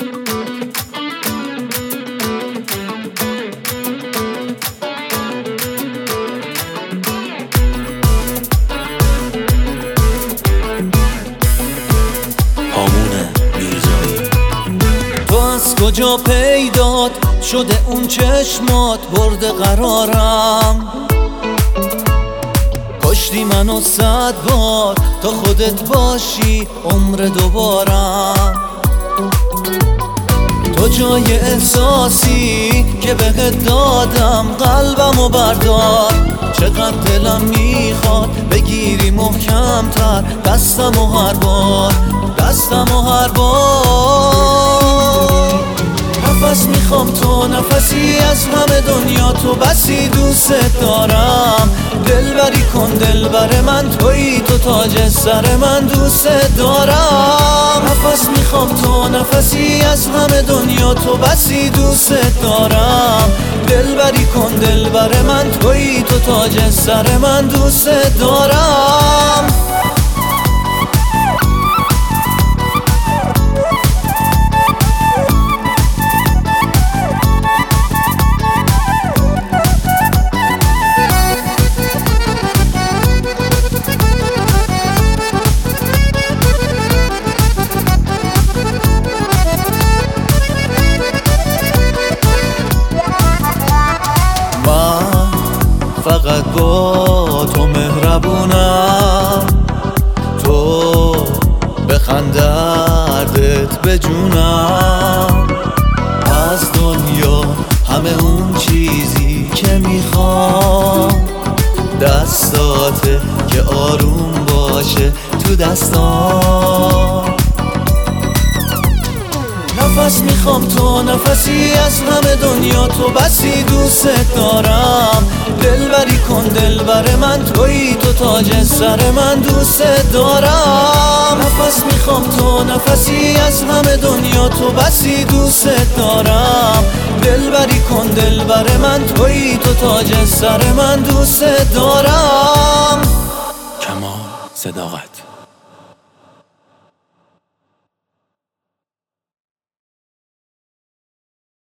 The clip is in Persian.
کجا پیدات شده اون چشمات برده قرارم، کشتی منو 100 بار تا خودت باشی عمر دوبارم. تو جای احساسی که بهت دادم قلبمو بردار، چقدر دلم میخواد بگیری محکم تر دستمو هر بار، دستمو هر بار. نفس میخوام تو نفسی از همه دنیا، تو بسی دوست دارم. دلبری کن دلبر من تویی، تو تاج سر من دوست دارم. نفس میخوام تو نفسی از همه دنیا، تو بسی دوست دارم. دلبری کن دلبر من تویی، تو تاج سر من دوست دارم. فقط با تو مهربونم، تو بخند دردت به جونم. از دنیا همه اون چیزی که میخوام دستاته که آروم باشه تو دستام. نفس میخوام تو نفسی از همه دنیا، تو بسی دوست دارم. دلبری کن دلبر من تویی، تو تاج سر من دوست دارم. نفس میخوام تو نفسی از همه دنیا، تو بسی دوست دارم. دلبری کن دلبر من تویی، تو تاج سر من دوست دارم. کمال صداقت.